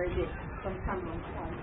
Saturday from coming home.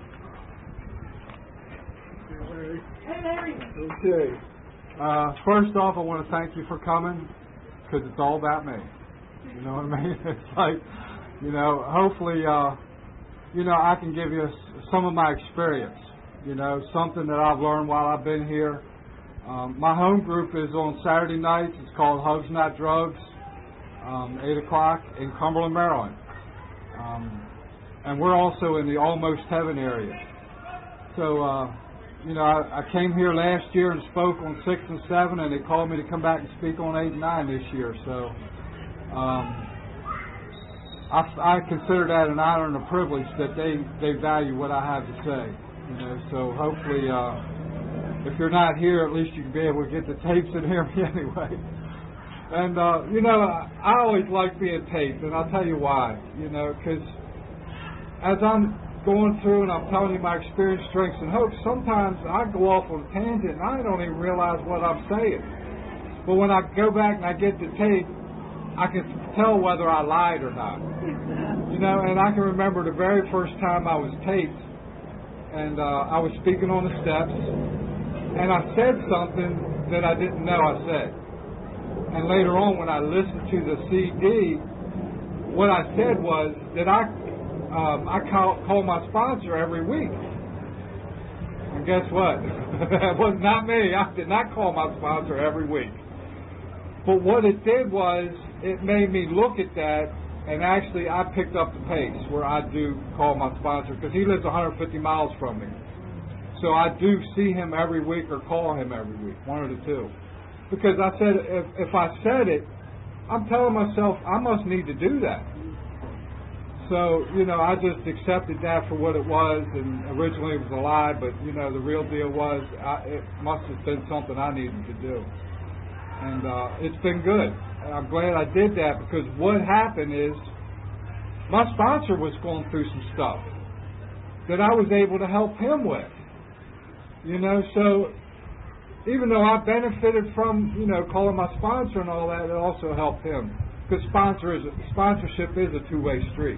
Hey, Larry. Okay. First off, I want to thank you for coming, because it's all about me. You know what I mean? It's like, hopefully, I can give you some of my experience. Something that I've learned while I've been here. My home group is on Saturday nights. It's called Hugs Not Drugs, 8 o'clock in Cumberland, Maryland. And we're also in the Almost Heaven area. So, I came here last year and spoke on 6 and 7, and they called me to come back and speak on 8 and 9 this year. So, I consider that an honor and a privilege that they value what I have to say. So hopefully, if you're not here, at least you can be able to get the tapes and hear me anyway. And, I always like being taped, and I'll tell you why. Because as I'm going through and I'm telling you my experience, strengths, and hopes, sometimes I go off on a tangent and I don't even realize what I'm saying. But when I go back and I get the tape, I can tell whether I lied or not. And I can remember the very first time I was taped, and I was speaking on the steps, and I said something that I didn't know I said. And later on, when I listened to the CD, what I said was that I call my sponsor every week. And guess what? That was not me. I did not call my sponsor every week. But what it did was, it made me look at that, and actually I picked up the pace where I do call my sponsor, because he lives 150 miles from me. So I do see him every week or call him every week, one of the two. Because I said, if I said it, I'm telling myself I must need to do that. So, I just accepted that for what it was, and originally it was a lie, but, the real deal was it must have been something I needed to do. And it's been good. And I'm glad I did that, because what happened is my sponsor was going through some stuff that I was able to help him with. So even though I benefited from, calling my sponsor and all that, it also helped him. Because sponsorship is a two-way street.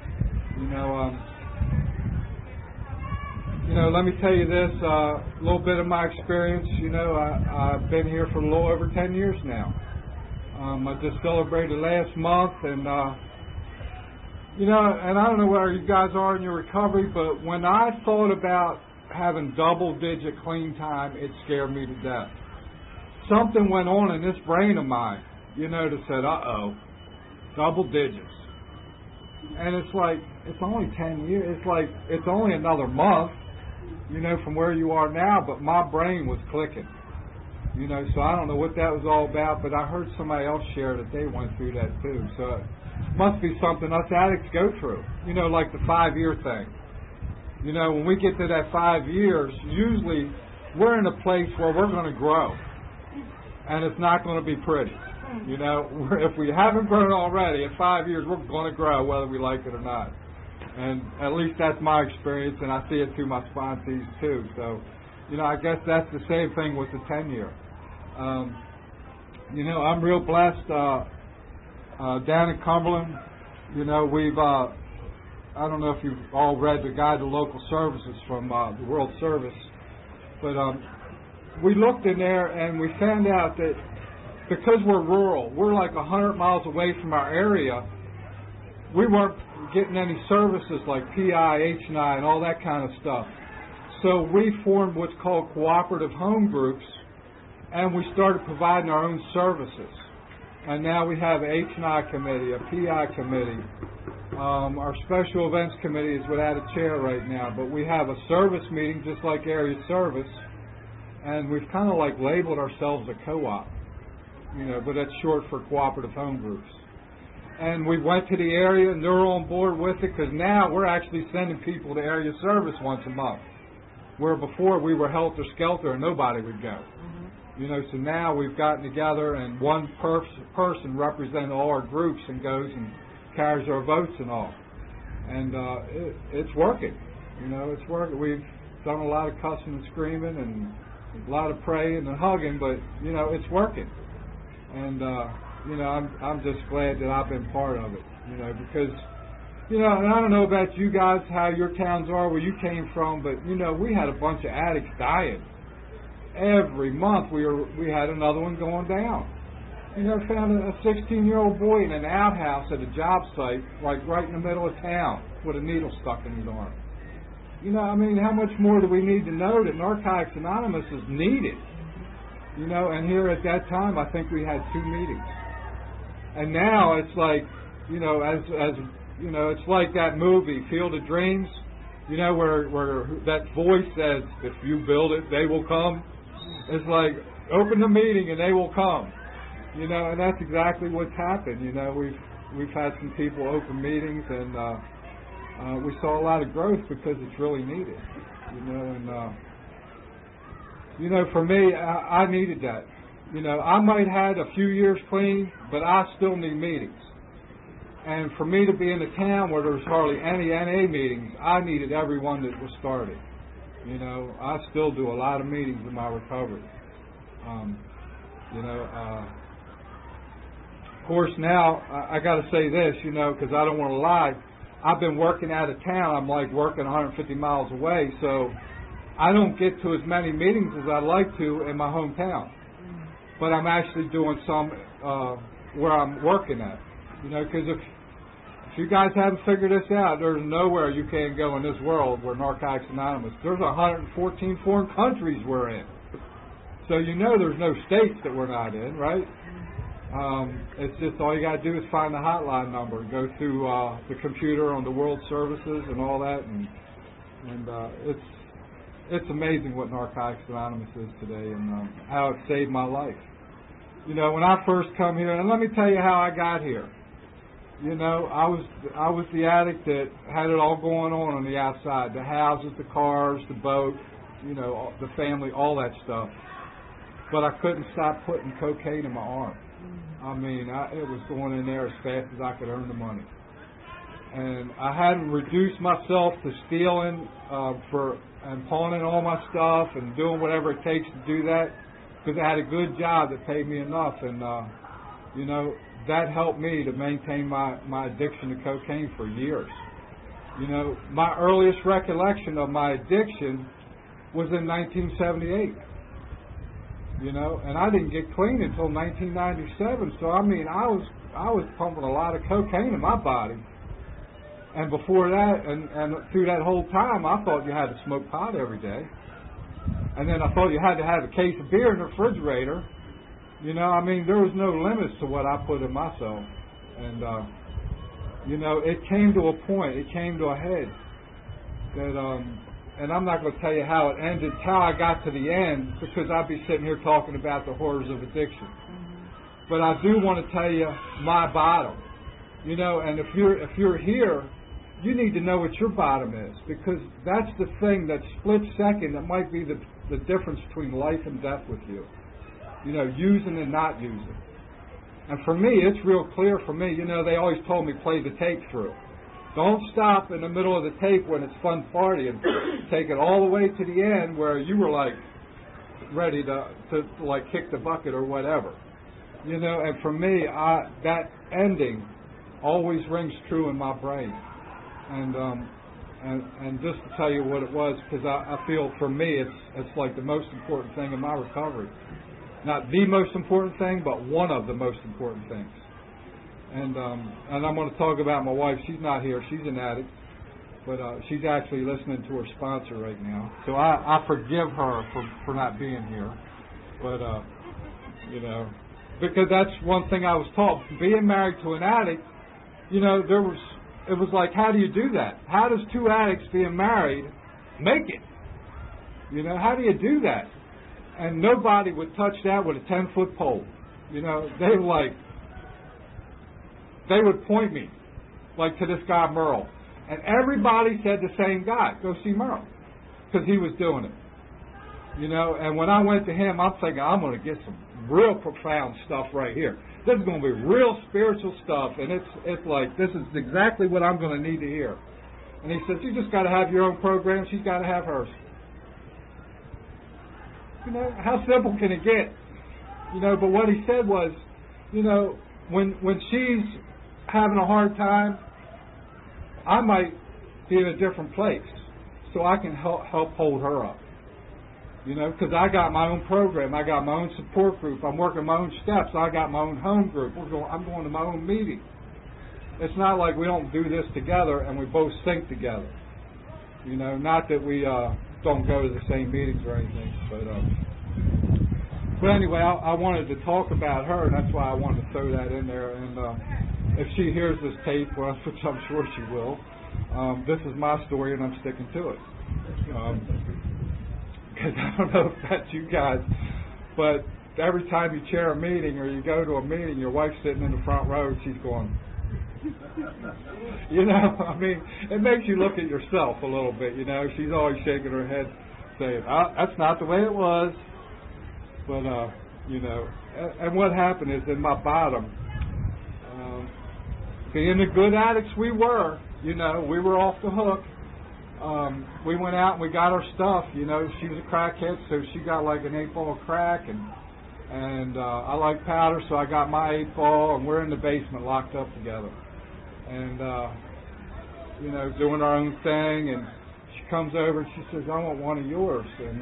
Let me tell you this, a little bit of my experience. I've been here for a little over 10 years now. I just celebrated last month, and, and I don't know where you guys are in your recovery, but when I thought about having double-digit clean time, it scared me to death. Something went on in this brain of mine, that said, double digits. And it's like, it's only 10 years. It's like, it's only another month, from where you are now, but my brain was clicking. So I don't know what that was all about, but I heard somebody else share that they went through that too. So it must be something us addicts go through, like the 5-year thing. When we get to that 5 years, usually we're in a place where we're going to grow, and it's not going to be pretty. If we haven't grown already, in 5 years, we're going to grow whether we like it or not. And at least that's my experience, and I see it through my sponsees too. So, I guess that's the same thing with the 10-year. I'm real blessed down in Cumberland. We've, I don't know if you've all read the Guide to Local Services from the World Service, but we looked in there and we found out that because we're rural, we're like 100 miles away from our area, we weren't getting any services like PI, H&I, and all that kind of stuff. So we formed what's called cooperative home groups, and we started providing our own services. And now we have an H&I committee, a PI committee. Our special events committee is without a chair right now, but we have a service meeting just like area service, and we've kind of like labeled ourselves a co-op, but that's short for cooperative home groups. And we went to the area, and they're on board with it, because now we're actually sending people to area service once a month, where before we were helter-skelter and nobody would go. So now we've gotten together, and one person represents all our groups and goes and carries our votes and all. And it's working. It's working. We've done a lot of cussing and screaming and a lot of praying and hugging, but, it's working. And, I'm just glad that I've been part of it, because, You know, and I don't know about you guys, how your towns are, where you came from, but, you know, we had a bunch of addicts dying. Every month we had another one going down. You know, found a 16-year-old boy in an outhouse at a job site, like right in the middle of town, with a needle stuck in his arm. You know, I mean, how much more do we need to know that Narcotics Anonymous is needed? You know, and here at that time, I think we had 2 meetings. And now it's like, you know, as you know, it's like that movie, Field of Dreams, you know, where that voice says, if you build it, they will come. It's like, open the meeting and they will come. You know, and that's exactly what's happened. You know, we've had some people open meetings, and we saw a lot of growth because it's really needed. You know, and you know, for me, I needed that. You know, I might have had a few years clean, but I still need meetings. And for me to be in a town where there was hardly any NA meetings, I needed everyone that was started. You know, I still do a lot of meetings in my recovery. You know, of course, now I got to say this, you know, because I don't want to lie. I've been working out of town. I'm like working 150 miles away, so I don't get to as many meetings as I'd like to in my hometown. But I'm actually doing some where I'm working at. You know, because if you guys haven't figured this out, there's nowhere you can go in this world where Narcotics Anonymous. There's 114 foreign countries we're in. So you know there's no states that we're not in, right? It's just all you got to do is find the hotline number, go through the computer on the World Services and all that, and it's amazing what Narcotics Anonymous is today and how it saved my life. You know, when I first come here, and let me tell you how I got here. You know, I was the addict that had it all going on the outside, the houses, the cars, the boat, you know, the family, all that stuff. But I couldn't stop putting cocaine in my arm. I mean, it was going in there as fast as I could earn the money. And I hadn't reduced myself to stealing and pawning all my stuff and doing whatever it takes to do that, because I had a good job that paid me enough. And, you know, that helped me to maintain my addiction to cocaine for years. You know, my earliest recollection of my addiction was in 1978. You know, and I didn't get clean until 1997. So I mean, I was pumping a lot of cocaine in my body. And before that, and through that whole time, I thought you had to smoke pot every day. And then I thought you had to have a case of beer in the refrigerator. You know, I mean, there was no limits to what I put in myself. And you know, it came to a point, it came to a head that and I'm not going to tell you how it ended, how I got to the end, because I'd be sitting here talking about the horrors of addiction. But I do want to tell you my bottom. You know, and if you're here, you need to know what your bottom is, because that's the thing, that split second that might be the difference between life and death with you. You know, using and not using. And for me, it's real clear for me. You know, they always told me play the tape through. Don't stop in the middle of the tape when it's fun partying. Take it all the way to the end where you were like ready to like kick the bucket or whatever. You know, and for me, that ending always rings true in my brain. And just to tell you what it was, because I feel for me it's like the most important thing in my recovery. Not the most important thing, but one of the most important things. And I'm going to talk about my wife. She's not here. She's an addict. But she's actually listening to her sponsor right now. So I forgive her for not being here. But, you know, because that's one thing I was taught. Being married to an addict, you know, it was like, how do you do that? How does 2 addicts being married make it? You know, how do you do that? And nobody would touch that with a 10-foot pole. You know, they would point me, like to this guy Merle. And everybody said the same guy, go see Merle, because he was doing it. You know, and when I went to him, I'm thinking, I'm going to get some real profound stuff right here. This is going to be real spiritual stuff, and it's like, this is exactly what I'm going to need to hear. And he says, you just got to have your own program, she's got to have hers. You know, how simple can it get? You know, but what he said was, you know, when she's having a hard time I might be in a different place, so I can help hold her up. You know, because I got my own program, I got my own support group, I'm working my own steps, I got my own home group. I'm going to my own meeting. It's not like we don't do this together and we both sync together. You know, not that we don't go to the same meetings or anything, but anyway, I wanted to talk about her, and that's why I wanted to throw that in there. And if she hears this tape, well, which I'm sure she will, this is my story, and I'm sticking to it. Because I don't know if that's you guys, but every time you chair a meeting or you go to a meeting, your wife's sitting in the front row and she's going, you know, I mean, it makes you look at yourself a little bit, you know. She's always shaking her head saying, that's not the way it was. But, you know, and what happened is in my bottom, being the good addicts we were, you know, we were off the hook. We went out and we got our stuff. You know, she was a crackhead, so she got like an 8-ball of crack, and I like powder, so I got my 8-ball, and we're in the basement locked up together, and you know, doing our own thing. And she comes over and she says, "I want one of yours." And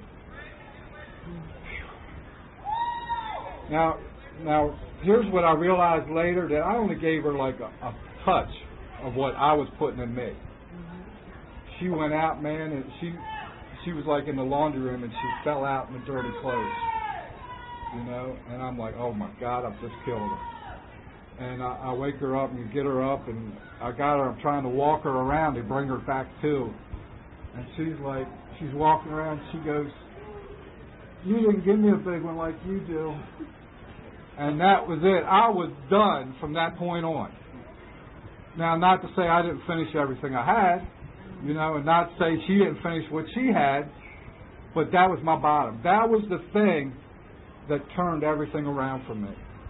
now here's what I realized later, that I only gave her like a touch of what I was putting in me. She went out, man, and she was like in the laundry room, and she fell out in the dirty clothes, you know. And I'm like, oh my God, I've just killed her. And I wake her up and get her up, and I got her. I'm trying to walk her around to bring her back to. And she's walking around. She goes, "You didn't give me a big one like you do." And that was it. I was done from that point on. Now, not to say I didn't finish everything I had, you know, and not to say she didn't finish what she had, but that was my bottom. That was the thing that turned everything around for me.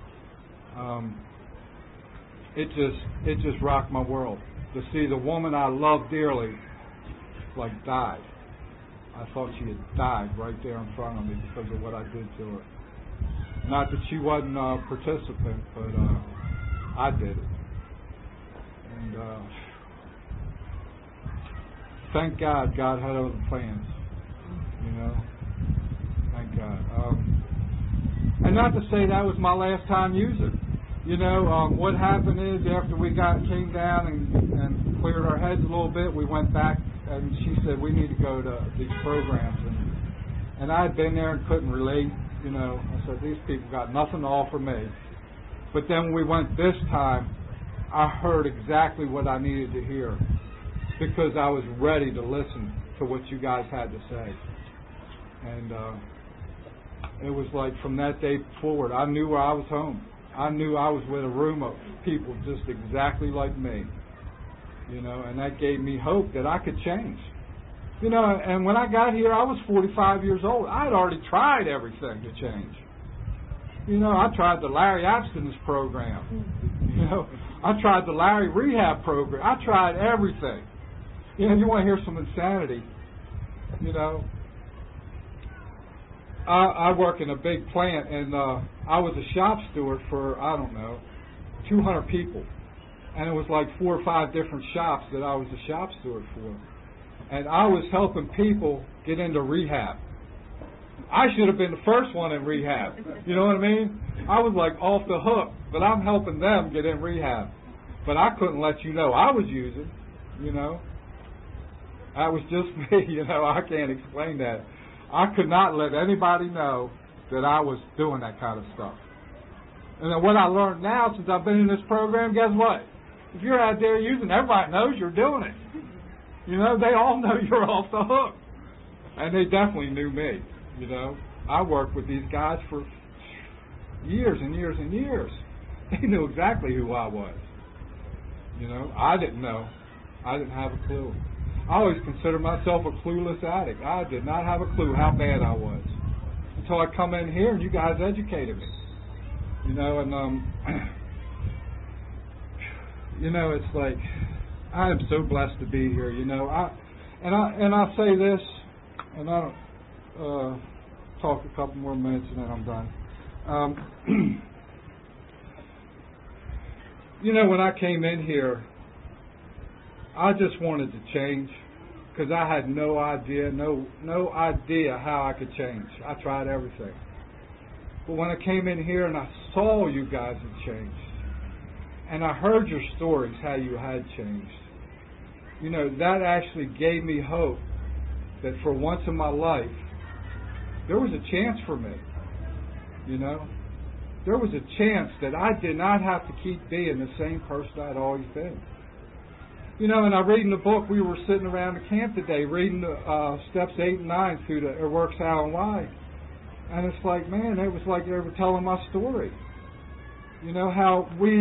It just rocked my world to see the woman I loved dearly like died. I thought she had died right there in front of me because of what I did to her. Not that she wasn't a participant, but I did it. And thank God had other plans, you know. Thank God. And not to say that was my last time using. You know, what happened is after we came down and cleared our heads a little bit, we went back, and she said, we need to go to these programs. And I had been there and couldn't relate, you know. I said, these people got nothing to offer me. But then when we went this time, I heard exactly what I needed to hear, because I was ready to listen to what you guys had to say. And it was like from that day forward, I knew where I was home. I knew I was with a room of people just exactly like me, you know, and that gave me hope that I could change. You know, and when I got here, I was 45 years old. I had already tried everything to change. You know, I tried the Larry abstinence program. You know, I tried the Larry rehab program. I tried everything. You know, you want to hear some insanity, you know. I work in a big plant, and I was a shop steward for, 200 people. And it was like 4 or 5 different shops that I was a shop steward for. And I was helping people get into rehab. I should have been the first one in rehab. You know what I mean? I was like off the hook, but I'm helping them get in rehab. But I couldn't let you know I was using, you know. That was just me, you know. I can't explain that. I could not let anybody know that I was doing that kind of stuff. And then what I learned now, since I've been in this program, guess what? If you're out there using, everybody knows you're doing it. You know, they all know you're off the hook. And they definitely knew me, you know. I worked with these guys for years and years and years. They knew exactly who I was. You know, I didn't know. I didn't have a clue. I always considered myself a clueless addict. I did not have a clue how bad I was until I come in here and you guys educated me. You know, and you know, it's like I am so blessed to be here. You know, I say this, and I don't talk a couple more minutes and then I'm done. You know, when I came in here, I just wanted to change because I had no idea how I could change. I tried everything. But when I came in here and I saw you guys had changed, and I heard your stories, how you had changed, that actually gave me hope that for once in my life, there was a chance for me. There was a chance that I did not have to keep being the same person I'd always been. And I read in the book, we were sitting around the camp today, reading steps 8 and 9 through the It Works How and Why. And it's like, man, it was like they were telling my story. How we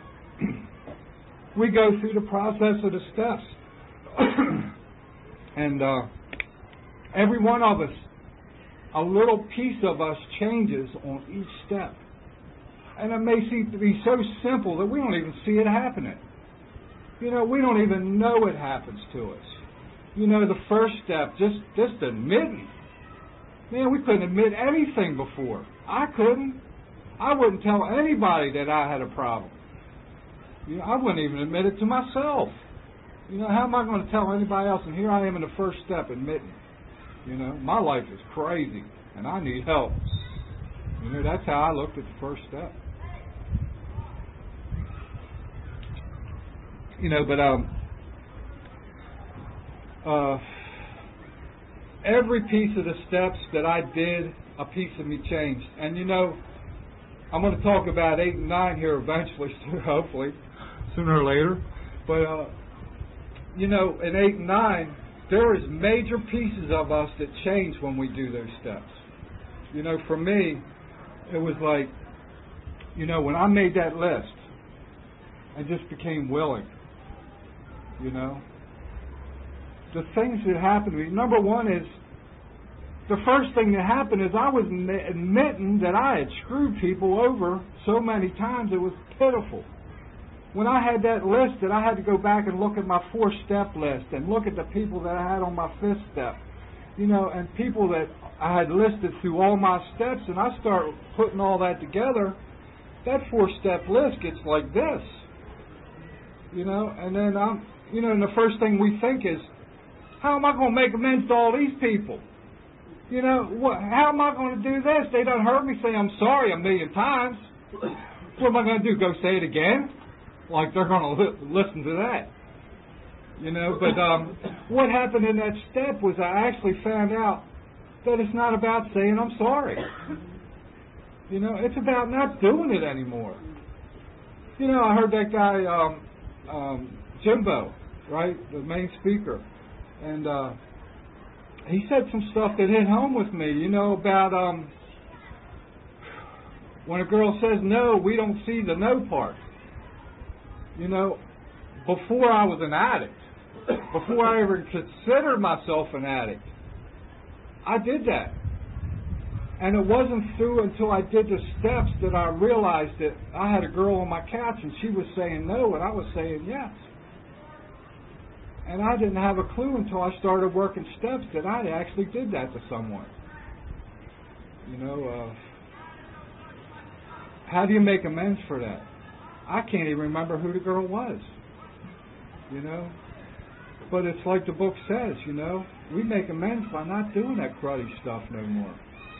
we go through the process of the steps. And every one of us, a little piece of us changes on each step. And it may seem to be so simple that we don't even see it happening. We don't even know it happens to us. The first step, just admitting. Man, we couldn't admit anything before. I couldn't. I wouldn't tell anybody that I had a problem. I wouldn't even admit it to myself. How am I going to tell anybody else? And here I am in the first step admitting. My life is crazy and I need help. That's how I looked at the first step. Every piece of the steps that I did, a piece of me changed. And I'm going to talk about 8 and 9 here eventually, hopefully, sooner or later. But, in 8 and 9, there is major pieces of us that change when we do those steps. For me, it was like, when I made that list, I just became willing. The things that happened to me, number one is, the first thing that happened is I was admitting that I had screwed people over so many times it was pitiful. When I had that list that I had to go back and look at my 4-step list and look at the people that I had on my 5th step, and people that I had listed through all my steps, and I start putting all that together, that 4-step list gets like this. And then and the first thing we think is, how am I going to make amends to all these people? How am I going to do this? They done heard me say I'm sorry 1,000,000 times. What am I going to do? Go say it again? Like they're going to listen to that. But what happened in that step was I actually found out that it's not about saying I'm sorry. It's about not doing it anymore. I heard that guy, Jimbo, right, the main speaker, and he said some stuff that hit home with me, about when a girl says no, we don't see the no part. Before I was an addict, before I ever considered myself an addict, I did that. And it wasn't through until I did the steps that I realized that I had a girl on my couch and she was saying no and I was saying yes. And I didn't have a clue until I started working steps that I actually did that to someone. How do you make amends for that? I can't even remember who the girl was. But it's like the book says, we make amends by not doing that cruddy stuff no more.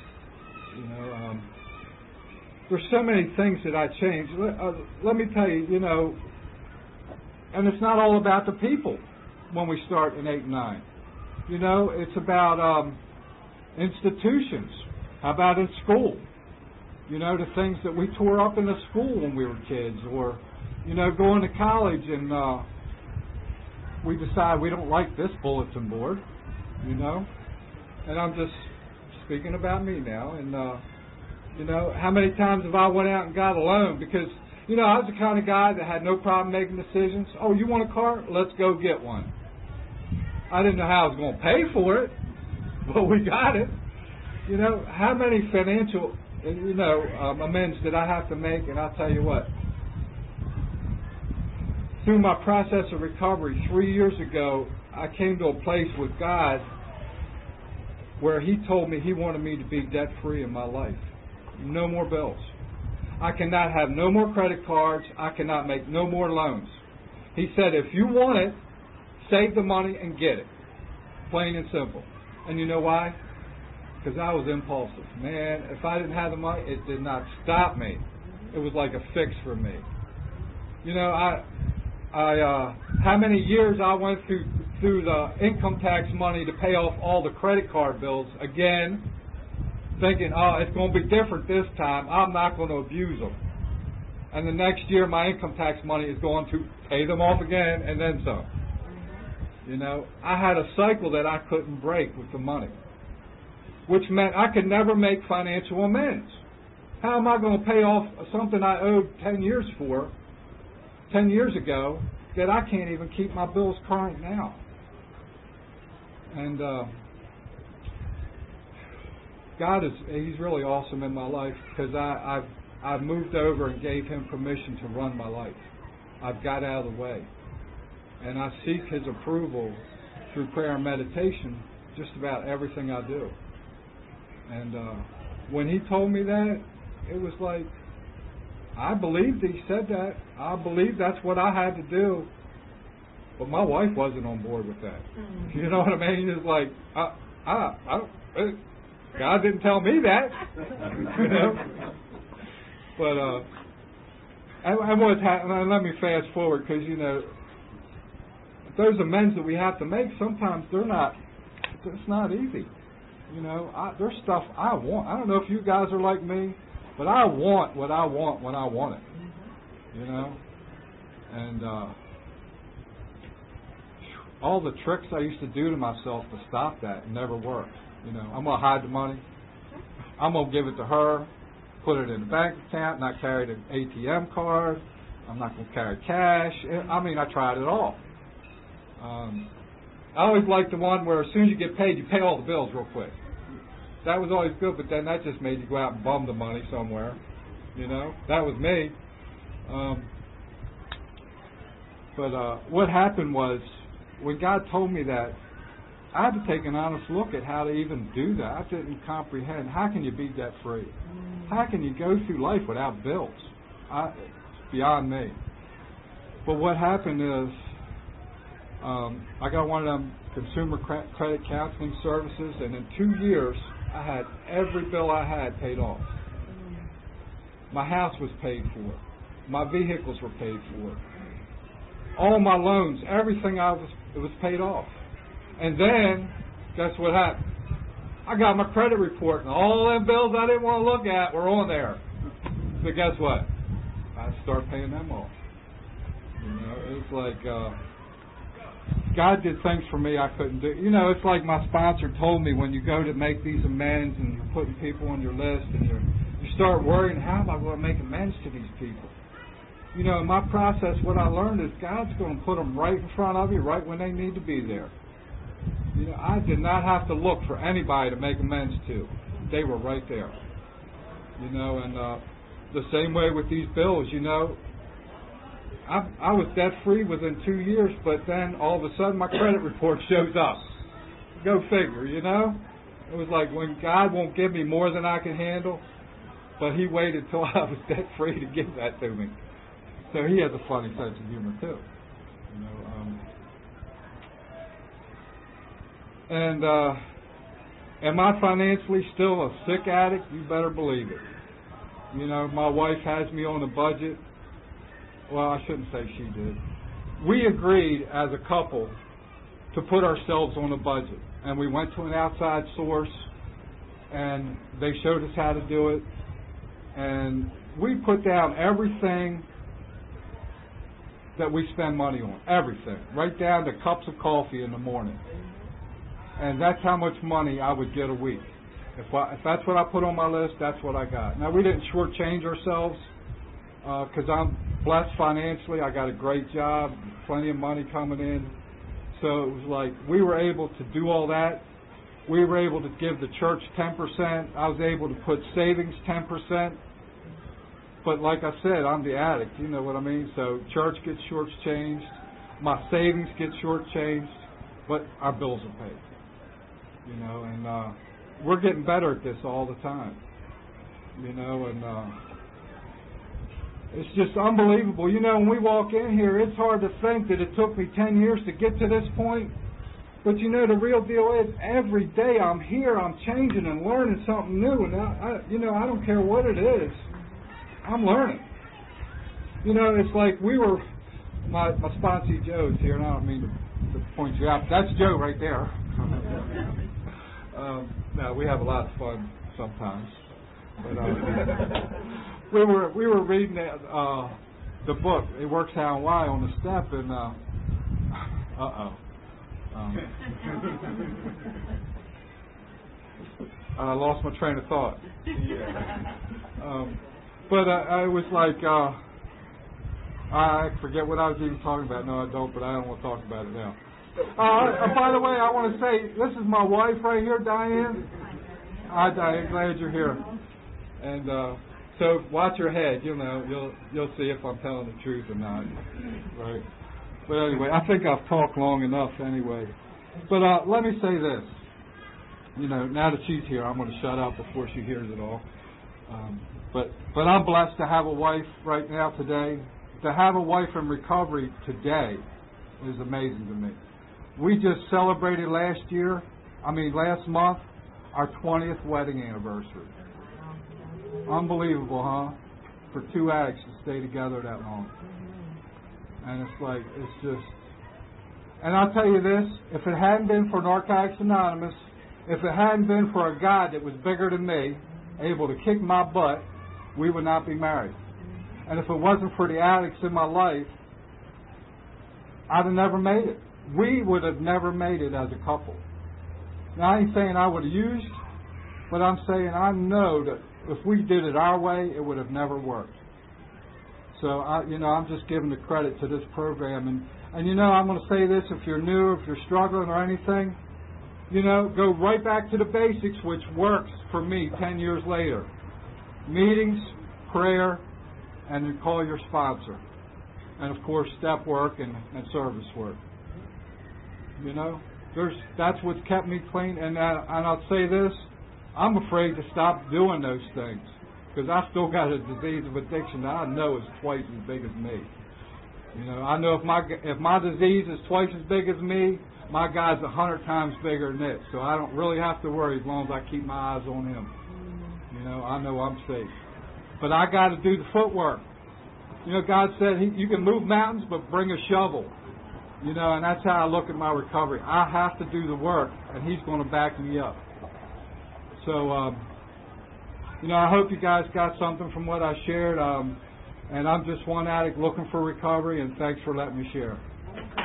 There's so many things that I changed. Let me tell you, and it's not all about the people when we start in 8 and 9. It's about institutions. How about in school? The things that we tore up in the school when we were kids, or, going to college and we decide we don't like this bulletin board, and I'm just speaking about me now, and, how many times have I went out and got a loan because, I was the kind of guy that had no problem making decisions. Oh, you want a car? Let's go get one. I didn't know how I was going to pay for it, but we got it. How many financial, amends did I have to make? And I'll tell you what, through my process of recovery 3 years ago, I came to a place with God where He told me He wanted me to be debt-free in my life. No more bills. I cannot have no more credit cards. I cannot make no more loans. He said, if you want it, save the money and get it. Plain and simple. And you know why? Because I was impulsive. Man, if I didn't have the money, it did not stop me. It was like a fix for me. You know, how many years I went through the income tax money to pay off all the credit card bills again, thinking, oh, it's going to be different this time. I'm not going to abuse them. And the next year, my income tax money is going to pay them off again and then some. You know, I had a cycle that I couldn't break with the money, which meant I could never make financial amends. How am I going to pay off something I owed 10 years ago, that I can't even keep my bills current now? And God He's really awesome in my life, because I've moved over and gave Him permission to run my life. I've got out of the way. And I seek His approval through prayer and meditation just about everything I do. And when He told me that, it was like, I believed He said that. I believed that's what I had to do. But my wife wasn't on board with that. Mm-hmm. You know what I mean? It's like, God didn't tell me that. You know? But, and what's happening, let me fast forward, because, you know, those amends that we have to make, sometimes it's not easy. You know, there's stuff I want. I don't know if you guys are like me, but I want what I want when I want it. You know? And all the tricks I used to do to myself to stop that never worked. You know, I'm going to hide the money. I'm going to give it to her, put it in the bank account, not carry the ATM card. I'm not going to carry cash. I mean, I tried it all. I always liked the one where as soon as you get paid, you pay all the bills real quick. That was always good, but then that just made you go out and bum the money somewhere. You know, that was me. But what happened was, when God told me that, I had to take an honest look at how to even do that. I didn't comprehend. How can you be debt free? How can you go through life without bills? It's beyond me. But what happened is, I got one of them consumer credit counseling services, and in 2 years, I had every bill I had paid off. My house was paid for. My vehicles were paid for. All my loans, everything it was paid off. And then, guess what happened? I got my credit report, and all them bills I didn't want to look at were on there. So guess what? I started paying them off. You know, it's like God did things for me I couldn't do. You know, it's like my sponsor told me, when you go to make these amends and you're putting people on your list, and you start worrying, how am I going to make amends to these people? You know, in my process, what I learned is God's going to put them right in front of you, right when they need to be there. You know, I did not have to look for anybody to make amends to. They were right there. You know, and the same way with these bills, you know, I was debt-free within 2 years, but then all of a sudden my credit report shows up. Go figure, you know? It was like when God won't give me more than I can handle, but He waited till I was debt-free to give that to me. So He has a funny sense of humor, too. You know, and am I financially still a sick addict? You better believe it. You know, my wife has me on a budget. Well, I shouldn't say she did. We agreed as a couple to put ourselves on a budget. And we went to an outside source, and they showed us how to do it. And we put down everything that we spend money on. Everything. Right down to cups of coffee in the morning. And that's how much money I would get a week. If that's what I put on my list, that's what I got. Now, we didn't shortchange ourselves because I'm blessed financially. I got a great job, plenty of money coming in. So it was like we were able to do all that. We were able to give the church 10%. I was able to put savings 10%. But like I said, I'm the addict. You know what I mean? So church gets shortchanged. My savings get shortchanged. But our bills are paid. You know, and we're getting better at this all the time. You know, and It's just unbelievable. You know, when we walk in here, it's hard to think that it took me 10 years to get to this point. But you know, the real deal is every day I'm here, I'm changing and learning something new. And I don't care what it is, I'm learning. You know, it's like my sponsee Joe's here, and I don't mean to point you out. That's Joe right there. No, we have a lot of fun sometimes. But we were reading the book. It works how and why on the step, and I lost my train of thought. But I was like, I forget what I was even talking about. No, I don't, but I don't want to talk about it now. By the way, I want to say, this is my wife right here, Diane. Hi, Diane. Glad you're here. And so watch your head. You'll see if I'm telling the truth or not. Right. But anyway, I think I've talked long enough anyway. But let me say this. You know, now that she's here, I'm going to shut up before she hears it all. But I'm blessed to have a wife right now today. To have a wife in recovery today is amazing to me. We just celebrated last month, our 20th wedding anniversary. Unbelievable, huh? For two addicts to stay together that long. And it's just... And I'll tell you this, if it hadn't been for Narcotics Anonymous, if it hadn't been for a God that was bigger than me, able to kick my butt, we would not be married. And if it wasn't for the addicts in my life, I'd have never made it. We would have never made it as a couple. Now, I ain't saying I would have used, but I'm saying I know that if we did it our way, it would have never worked. So, I'm just giving the credit to this program. And I'm going to say this, if you're new, if you're struggling or anything, go right back to the basics, which works for me 10 years later. Meetings, prayer, and then call your sponsor. And, of course, step work and service work. That's what's kept me clean. And I'll say this, I'm afraid to stop doing those things because I've still got a disease of addiction that I know is twice as big as me. I know if my disease is twice as big as me, my God's 100 times bigger than it. So I don't really have to worry as long as I keep my eyes on Him. I know I'm safe. But I got to do the footwork. God said you can move mountains, but bring a shovel. And that's how I look at my recovery. I have to do the work, and He's going to back me up. So, I hope you guys got something from what I shared. And I'm just one addict looking for recovery, and thanks for letting me share.